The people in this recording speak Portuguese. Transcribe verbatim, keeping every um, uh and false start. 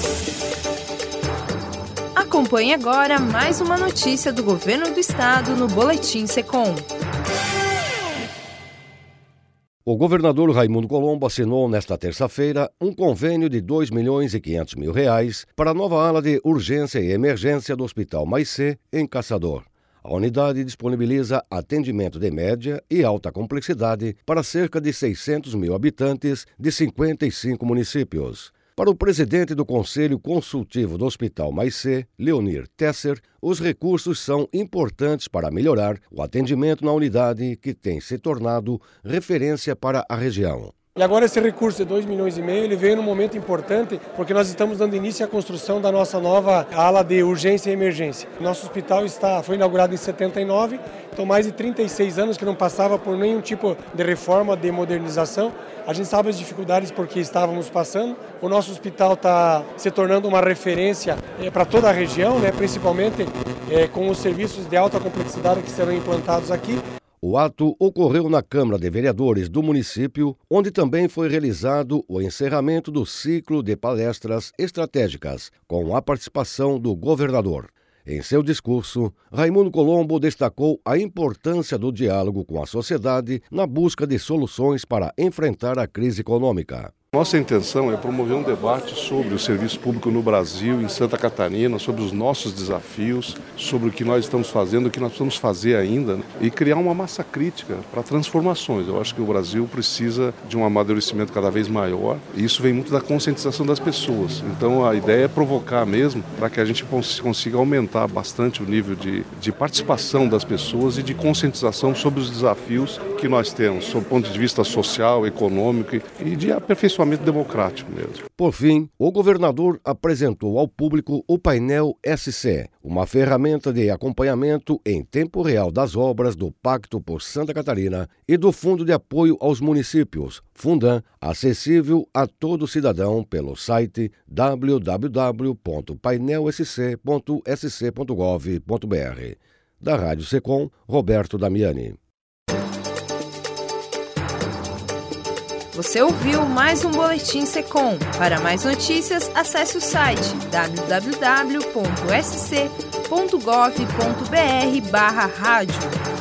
Acompanhe agora mais uma notícia do Governo do Estado no Boletim Secom. O governador Raimundo Colombo assinou nesta terça-feira um convênio de dois milhões e quinhentos mil reais para a nova ala de urgência e emergência do Hospital Maicê, em Caçador. A unidade disponibiliza atendimento de média e alta complexidade para cerca de seiscentos mil habitantes de cinquenta e cinco municípios. Para o presidente do Conselho Consultivo do Hospital Maicê, Leonir Tesser, os recursos são importantes para melhorar o atendimento na unidade que tem se tornado referência para a região. E agora esse recurso de dois milhões e meio, ele veio num momento importante porque nós estamos dando início à construção da nossa nova ala de urgência e emergência. Nosso hospital está, foi inaugurado em setenta e nove, então mais de trinta e seis anos que não passava por nenhum tipo de reforma, de modernização. A gente sabe as dificuldades porque estávamos passando. O nosso hospital está se tornando uma referência é, para toda a região, né, principalmente é, com os serviços de alta complexidade que serão implantados aqui. O ato ocorreu na Câmara de Vereadores do município, onde também foi realizado o encerramento do ciclo de palestras estratégicas, com a participação do governador. Em seu discurso, Raimundo Colombo destacou a importância do diálogo com a sociedade na busca de soluções para enfrentar a crise econômica. Nossa intenção é promover um debate sobre o serviço público no Brasil, em Santa Catarina, sobre os nossos desafios, sobre o que nós estamos fazendo, o que nós precisamos fazer ainda, né? E criar uma massa crítica para transformações. Eu acho que o Brasil precisa de um amadurecimento cada vez maior e isso vem muito da conscientização das pessoas. Então a ideia é provocar mesmo para que a gente consiga aumentar bastante o nível de, de participação das pessoas e de conscientização sobre os desafios que nós temos, sob o ponto de vista social, econômico e de aperfeiçoamento democrático mesmo. Por fim, o governador apresentou ao público o painel S C, uma ferramenta de acompanhamento em tempo real das obras do Pacto por Santa Catarina e do Fundo de Apoio aos Municípios, Fundan, acessível a todo cidadão pelo site w w w ponto painel s c ponto s c ponto gov ponto b r. Da Rádio Secom, Roberto Damiani. Você ouviu mais um Boletim Secom. Para mais notícias, acesse o site w w w ponto s c ponto gov ponto b r barra rádio.